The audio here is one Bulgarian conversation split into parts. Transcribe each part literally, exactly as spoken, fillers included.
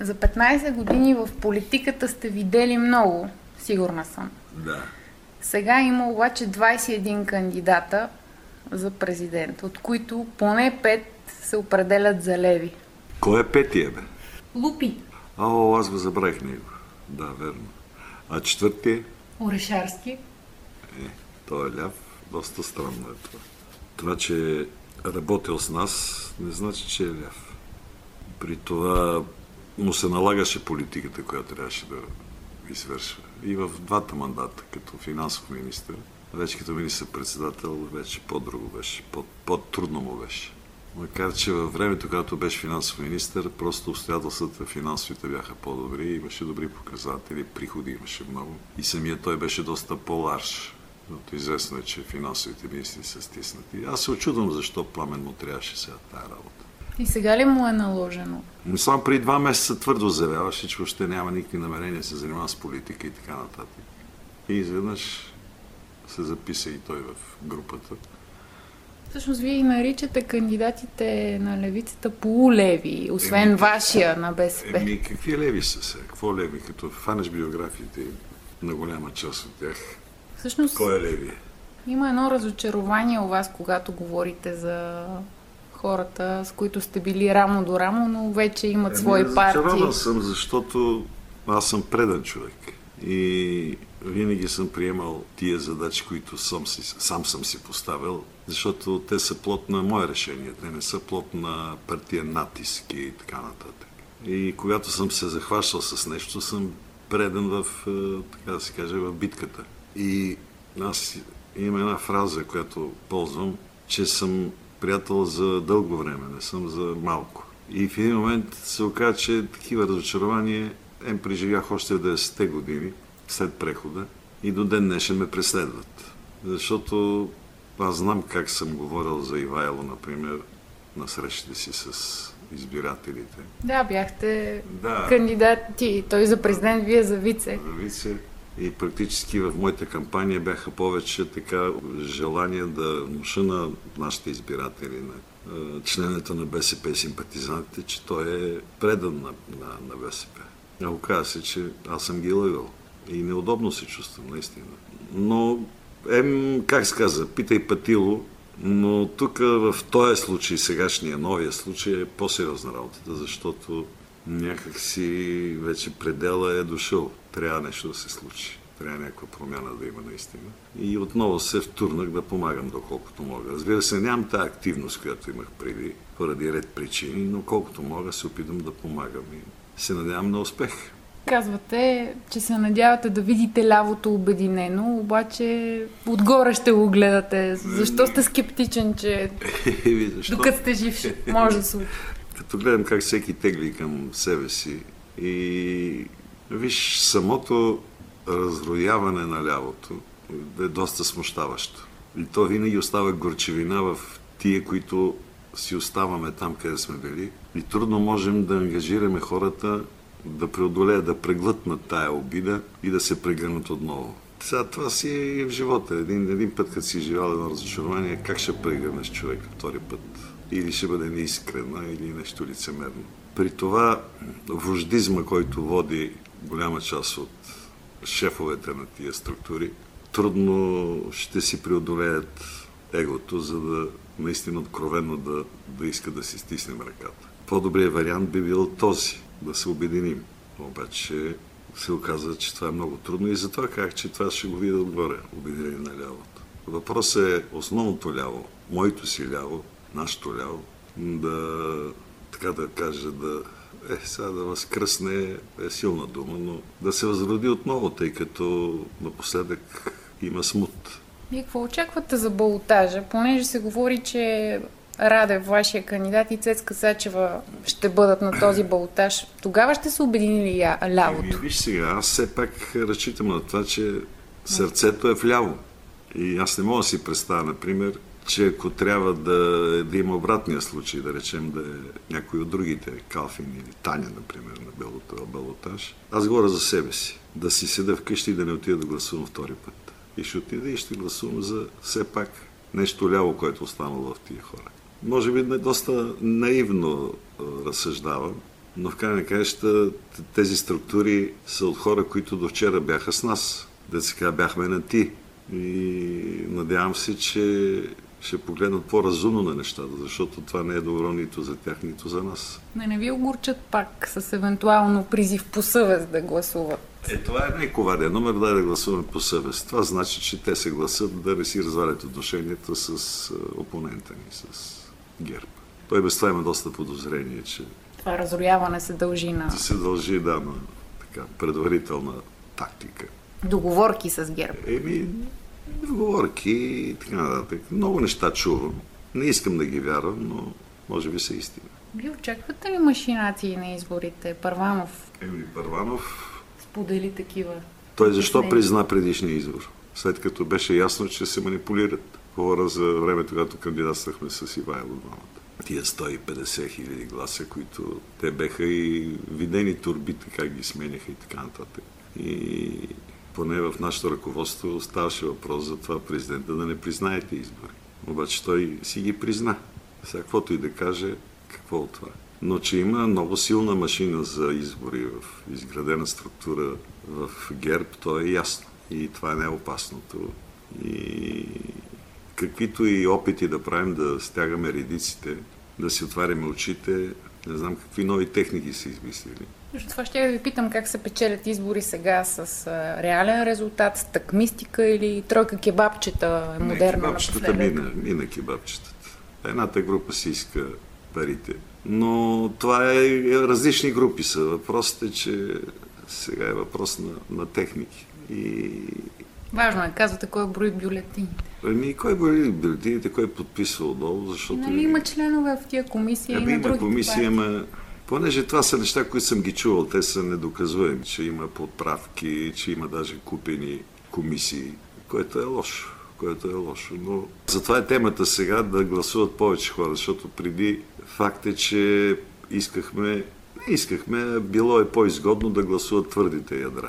За петнайсет години в политиката сте видели много, сигурна съм. Да. Сега има обаче двайсет и един кандидата за президент, от които поне пет се определят за леви. Кой е петия, бе? Лупи. О, аз го забравих него. Да, верно. А четвъртия? Орешарски. Е, той е ляв. Доста странно е това. Това, че е работил с нас, не значи, че е ляв. При това му се налагаше политиката, която трябваше да извършва. И в двата мандата, като финансов министър, вече като министър-председател, вече по-друго беше, по-трудно му беше. Макар, че във времето, когато беше финансов министър, просто обстоятелствата финансовите бяха по-добри, имаше добри показатели, приходи имаше много. И самия той беше доста по-ларш. Но известно е, че финансовите министри са стиснати. Аз се очудвам защо Пламен му трябваше сега тая работа. И сега ли му е наложено? Но само преди два месеца твърдо заявяваше, че въобще няма никакви намерения да се занимава с политика и така нататък. И изведнъж се записа и той в групата. Всъщност вие и наричате кандидатите на левицата полулеви, освен еми, вашия на БСП. Еми, какви леви са сега? Какво леви? Като фанеш биографиите на голяма част от тях. Всъщност, кой е леви? Има едно разочарование у вас, когато говорите за хората, с които сте били рамо до рамо, но вече имат еми, свои партии. Разочарован съм, защото аз съм предан човек. И винаги съм приемал тия задачи, които съм си, сам съм си поставил, защото те са плод на мое решение, те не са плод на партиен натиск и така нататък. И когато съм се захващал с нещо, съм предан в, така да се каже, в битката. И аз имам една фраза, която ползвам, че съм приятел за дълго време, не съм за малко. И в един момент се оказа, че такива разочарования Ем преживях още в деветдесетте години, след прехода, и до ден днешен ме преследват. Защото аз знам как съм говорил за Ивайло, например, на срещите си с избирателите. Да, бяхте да. кандидати, той за президент, вие за вице. За вице. И практически в моята кампания бяха повече така желания да внуша на нашите избиратели, на членовете на БСП и симпатизантите, че той е предан на, на, на БСП. А оказа се, че аз съм ги лъгал. И неудобно се чувствам, наистина. Но, ем, как се каза, питай Патило, но тук в този случай, сегашния, новия случай, е по-сериозна работата, защото някак си вече предела е дошъл. Трябва нещо да се случи. Трябва някаква промяна да има наистина. И отново се втурнах да помагам доколкото мога. Разбира се, нямам тази активност, която имах преди, поради ред причини, но колкото мога се опитам да помагам и се надявам на успех. Казвате, че се надявате да видите лявото обединено, обаче отгоре ще го гледате. Защо сте скептичен, че докато сте жив може да случи? Като гледам как всеки тегли към себе си и виж, самото разрояване на лявото е доста смущаващо. И то винаги остава горчевина в тия, които си оставаме там, къде сме били. И трудно можем да ангажираме хората да преодолеят, да преглътнат тая обида и да се прегърнат отново. Сега това си е и в живота. Един, един път, като си живял едно разочарование, как ще прегърнеш човек втори път? Или ще бъде неискрена, или нещо лицемерно. При това вождизма, който води голяма част от шефовете на тия структури, трудно ще си преодолеят егото, за да наистина откровенно да, да иска да си стиснем ръката. По-добрият вариант би бил този, да се обединим. Обаче се оказа, че това е много трудно и затова казах, че това ще го видя отгоре, обединение на лявото. Въпросът е основното ляво, моето си ляво, нашето ляво, да, така да кажа, да, е, сега да възкръсне е силна дума, но да се възроди отново, тъй като напоследък има смут. Вие какво очаквате за балотажа? Понеже се говори, че Радев, вашия кандидат, и Цецка Сачева ще бъдат на този балотаж. Тогава ще се обедини ли лявото? Еми, виж сега, аз все пак разчитам на това, че сърцето е вляво. И аз не мога да си представя, например, че ако трябва да, да има обратния случай, да речем да е някой от другите, Калфин или Таня, например, на балотаж, аз говоря за себе си. Да си седа вкъщи и да не отида да гласувам втори път. И ще отида и ще гласувам за все пак нещо ляво, което останало в тия хора. Може би не доста наивно разсъждавам, Но в край на краища тези структури са от хора, които до вчера бяха с нас. Да сега бяхме на ти. И надявам се, че ще погледнат по-разумно на нещата, защото това не е добро нито за тях, нито за нас. Не, не ви огорчат пак с евентуално призив по съвест да гласуват? Е, това е най-коварния номер, дай да гласуваме по съвест. Това значи, че те се гласат да не си развалят отношенията с опонента ни, с ГЕРБ. Той без това има доста подозрение, че... Това разрояване се дължи на... се дължи, да, на така, предварителна тактика. Договорки с ГЕРБ. Еми, договорки и така нататък. Много неща чувам. Не искам да ги вярвам, но може би са истина. Вие очаквате ли машинации на изборите? Първанов? Еми, Първанов... сподели такива. Той защо призна предишния избор? След като беше ясно, че се манипулират. Говоря за времето, когато кандидатствахме с Ивайло двамата. Тия сто и петдесет хиляди гласа, които те беха и видени турбите, как ги сменяха и така нататък. И поне в нашето ръководство ставаше въпрос за това президента да не признаете избори. Обаче той си ги призна. Сега каквото и да каже, какво от това. Но че има много силна машина за избори в изградена структура в ГЕРБ, то е ясно. И това е най-опасното. И каквито и опити да правим да стягаме редиците, да си отваряме очите, не знам какви нови техники са измислили. Между това ще да ви питам как се печелят избори сега с а, реален резултат, с такмистика или тройка кебабчета е модерна напоследък? Не, кебабчетата мина, мина кебабчетата. Едната група си иска парите. Но това е, различни групи са. Въпросът е, че сега е въпрос на, на техники. И... важно е, казвате, кой брои бюлетините. Ами, кой брои бюлетините, кой е подписал отдолу, защото... Нали има членове в тия комисии ами, и на другите комисия, ама... Понеже това са неща, които съм ги чувал, те са недоказуеми, че има подправки, че има даже купени комисии, което е лошо. което е лошо. Но затова е темата сега да гласуват повече хора, защото преди факт е, че искахме, не искахме, било е по-изгодно да гласуват твърдите ядра.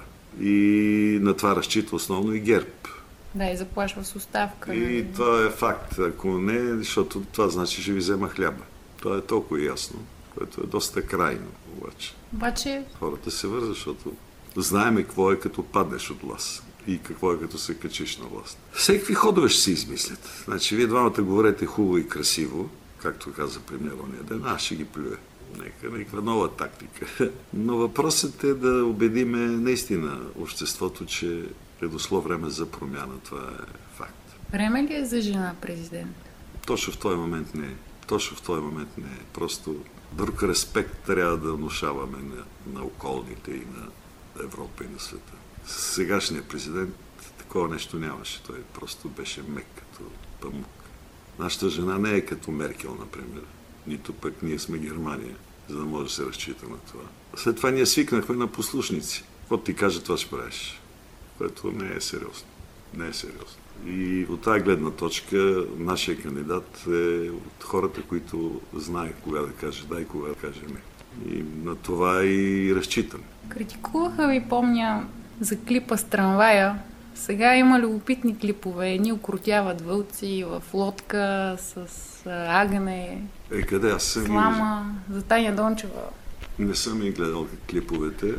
И на това разчита основно и ГЕРБ. Да, и заплашва с оставка. И това е факт. Ако не, защото това значи, че ви взема хляба. Това е толкова ясно, което е доста крайно обаче. Обаче... хората се вързат, защото знаеме какво е като паднеш от власт и какво е като се качиш на власт. Всеки ходове ще се измислят. Значи, вие двамата говорите хубаво и красиво, както каза премиер ония ден, аз ще ги плюе. Нека, някаква нова тактика. Но въпросът е да убедиме наистина обществото, че е дошло време за промяна. Това е факт. Време ли е за жена президент? Точно в този момент не е. Точно в този момент не е. Просто друг респект трябва да внушаваме на, на околните и на Европа и на света. Сегашният президент такова нещо нямаше. Той просто беше мек като памук. Нашата жена не е като Меркел, например. Нито пък ние сме Германия, за да може да се разчита на това. След това ние свикнахме на послушници. Какво ти каже, това ще правиш. Което не е сериозно. Не е сериозно. И от тази гледна точка нашия кандидат е от хората, които знаят кога да каже да и кога да каже не. И на това и разчитам. Критикуваха ви, помня, за клипа с трамвая. Сега има любопитни клипове. Едни окрутяват вълци в лодка с агне. Е, къде? Аз съм слама. За Таня Дончева. Не съм и гледал клиповете,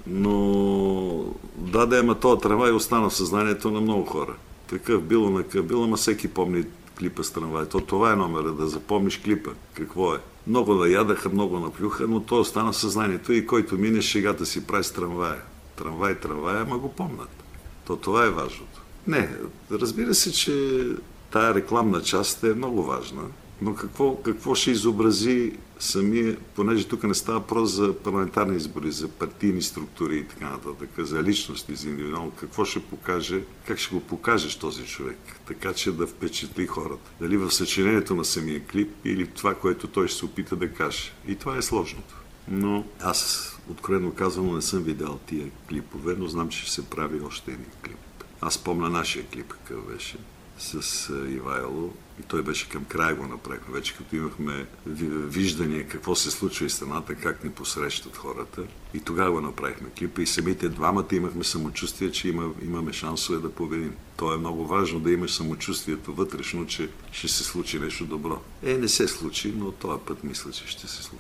но да, да, ама този трамвай остана в съзнанието на много хора. Такъв било на къв било, ама всеки помни клипа с трамвай. То, това е номера, да запомниш клипа. Какво е? Много наядаха, много наплюха, но то остана в съзнанието и който мине, шегата си прави с трамвая. Трамвай, трамвай, ама го помнат. То това е важното. Не, разбира се, че тая рекламна част е много важна, но какво, какво ще изобрази самия, понеже тук не става въпрос за парламентарни избори, за партийни структури и така нататък, за личности, за индивидуално, какво ще покаже, как ще го покажеш този човек, така че да впечатли хората. Дали в съчинението на самия клип или това, което той ще се опита да каже. И това е сложното. Но аз, откровено казвам, не съм видял тия клипове, но знам, че ще се прави още един клип. Аз помня нашия клип, какъв беше, с Ивайло. И той беше към края, го направихме. Вече като имахме виждане какво се случва и страната, как ни посрещат хората. И тогава го направихме клипа и самите двамата имахме самочувствие, че има, имаме шансове да победим. То е много важно да имаш самочувствието вътрешно, че ще се случи нещо добро. Е, не се случи, но този път мисля, че ще се случи.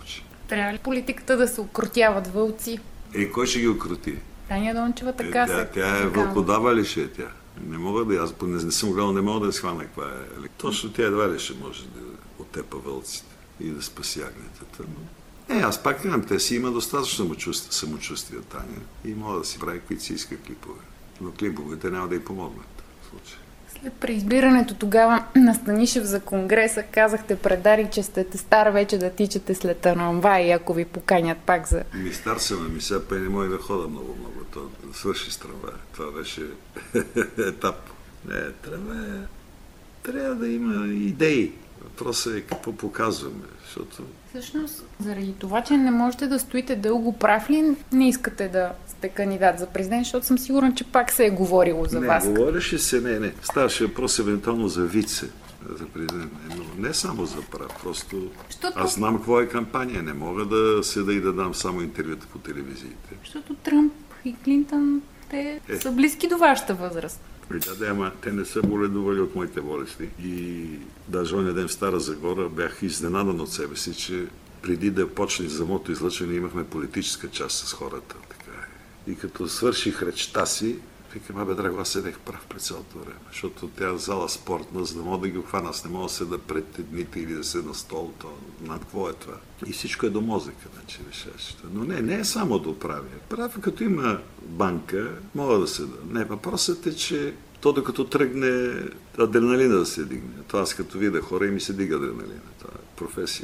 Трябва ли политиката да се укротяват вълци? Е, кой ще ги укроти? Таня Дончева така е, тя, се... тя е вълкодава ли ще е тя? Не мога да, аз не, не съм гледал, не мога да схвана каква е. Точно тя едва ли ще може да отепа вълците и да спаси агнетата. Но... Е, аз пак казвам, те си има достатъчно самочувствие, самочувствие Таня и мога да си прави които си иска клипове. Но клиповете няма да й помогнат в случай. След преизбирането тогава на Станишев за Конгреса казахте пред Дарик, че сте стар вече да тичате след трамвай, ако ви поканят пак за... Ми стар съм, ами сега пе не може да хода много-много. То да свърши с трамвай. Това беше етап. Не, трамвай трябва да има идеи. Въпросът е какво показваме, защото... Всъщност, заради това, че не можете да стоите дълго прав ли, не искате да сте кандидат за президент, защото съм сигурна, че пак се е говорило за не, вас. Не, говореше се, не, не. Ставаше въпрос евентуално за вице, за президент. Но не само за прав, просто... Защото... Аз знам какво е кампания. Не мога да седа и да дам само интервюта по телевизиите. Защото Тръмп и Клинтън, те е. са близки до вашата възраст. Да, да, ама те не са боледували от моите болести. И даже оня ден в Стара Загора бях изненадан от себе си, че преди да почне самото излъчване имахме политическа част с хората. Така е. И като свърших речта си, викам, абе, драго, аз седех прав през цялото време, защото тя е зала спортна, за да мога да ги охвана. Аз не мога да седа пред едните или да седа на стол. То, над какво е това? И всичко е до мозъка, значи решаваш. Но не, не е само до правия. Прав, като има банка, мога да седа. Не, въпросът е, че то докато тръгне адреналина да се дигне. Това аз като видя хора и ми се дига адреналина. Това е професия.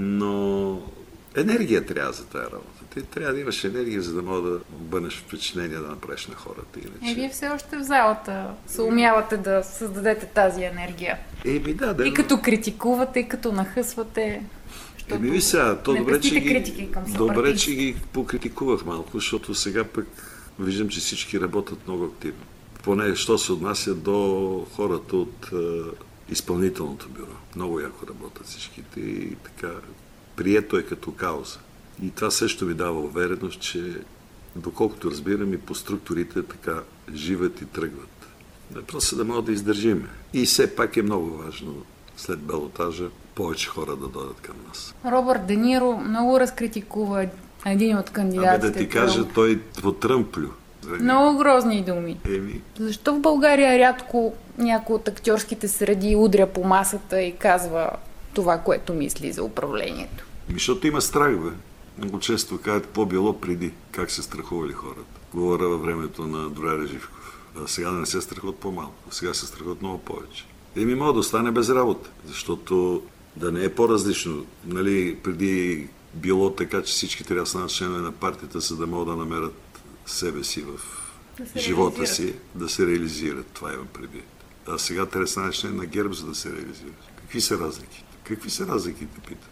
Но енергия трябва за тази работа. Ти трябва да имаш енергия, за да мога да обърнеш впечатление да направиш на хората. Иначе... Е, вие все още в залата се умявате да създадете тази енергия. Еми да, да. И като критикувате, и като нахъсвате. Еми ви сега, то добре, че ги, добре, че ги покритикувах малко, защото сега пък виждам, че всички работят много активно. Поне, що се отнася до хората от е, изпълнителното бюро. Много яко работят всичките и така прието е като кауза. И това също ми дава увереност, че доколкото разбирам и по структурите така живат и тръгват. Просто да могат да издържим. И все пак е много важно след балотажа повече хора да дойдат към нас. Робърт Де Ниро много разкритикува един от кандидатите. Абе да ти кажа, той потръмплю. Много грозни думи. Еми. Защо в България рядко някой от актьорските среди удря по масата и казва това, което мисли за управлението? Защото има страх, бе. Много често казват, по-било преди, как се страхували хората. Говоря във времето на Друаря Живков. А сега да не се страхуват по-малко. Сега се страхуват много повече. Еми мога да остане без работа, защото да не е по-различно. Нали, преди било така, че всички трябва да станат членове на партията, за да могат да намерят себе си в да живота реализират. си, да се реализират. Това имам преди. А сега трябва да станеш член на ГЕРБ, за да се реализираш. Какви са разликите? Какви са разликите, питам?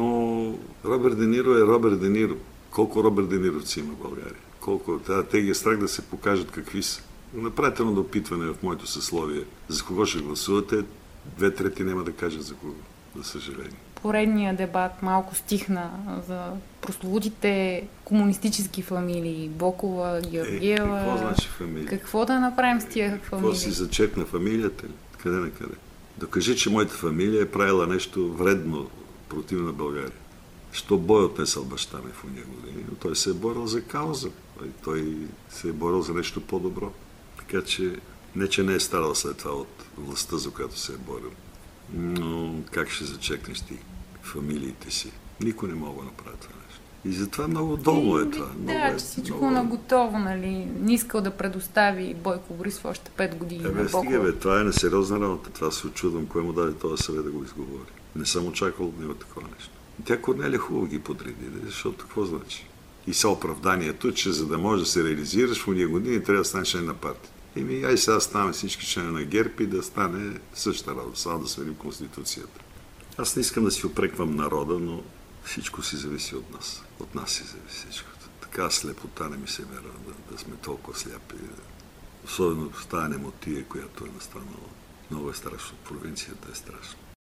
Но Робърт Де Ниро е Робърт Де Ниро. Колко Робърт Де Нировци има в България? Колко? Те ги е страх да се покажат какви са. Направете едно допитване в моето съсловие. За кого ще гласувате? Две трети няма да кажат за кого, за съжаление. Поредният дебат малко стихна за прословутите комунистически фамилии. Бокова, Георгиева. Е, какво значи фамилия? Какво да направим с тия фамилии? Какво си зачекна фамилията ли? Къде на къде? Докажи, че моята фамилия е правила нещо вредно против на България. Що бой отнесъл баща ми в уния години, но той се е борил за кауза. Той се е борил за нещо по-добро. Така че, не че не е старал след това от властта, за която се е борил. Но как ще зачекнеш ти фамилиите си? Никой не мога да направи това нещо. И затова много долу е това. Да, много че всичко много... наготово, нали? Не искал да предостави Бойко Борисов още пет години е, на Бокова. Стига, бе, това е несериозна работа. Това се очудвам, кой му даде този съвет да го изговори. Не съм очаквал от него такова нещо. Тя Корнелия хубаво ги подреди, защото какво значи? И са оправданието, че за да можеш да се реализираш в уния години, трябва да станеш член на партия. Еми, ай сега ставаме всички члени на ГЕРБ и да стане същата работа, само да сменим Конституцията. Аз не искам да си опреквам народа, но всичко си зависи от нас. От нас си зависи всичко. Така слепота не ми се мера да, да сме толкова сляпи. Особено в тази немотия, която е настанала. Много е страшно. Провинцията е страшна.